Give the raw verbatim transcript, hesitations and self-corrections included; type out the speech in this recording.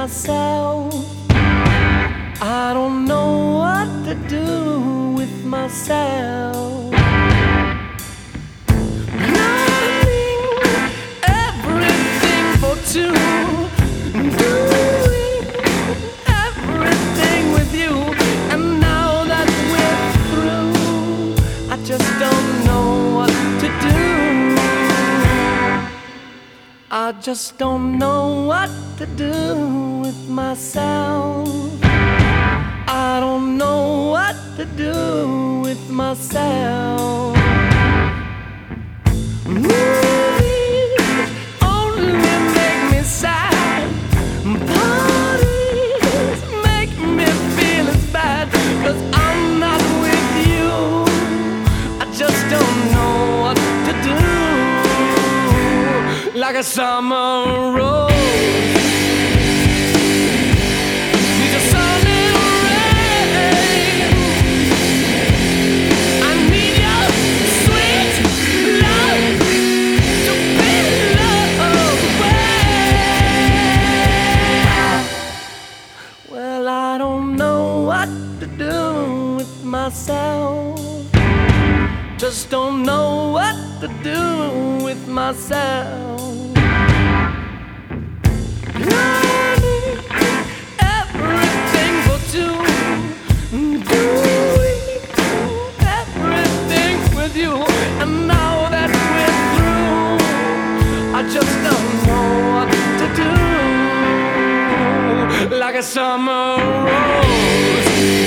myself. I don't know what to do with myself. Learning everything for two, doing everything with you, and now that we're through, I just don't know what to do. I just don't know what to do with myself. I don't know what to do with myself. Movies only make me sad. Parties make me feel as bad, 'cause I'm not with you. I just don't know what to do. Like a summer rose needs a sun and rain. I need your sweet love to be loved away. Well, I don't know what to do with myself. Just don't know what to do with myself. Learning everything for two, doing everything with you, and now that we're through, I just don't know what to do. Like a summer rose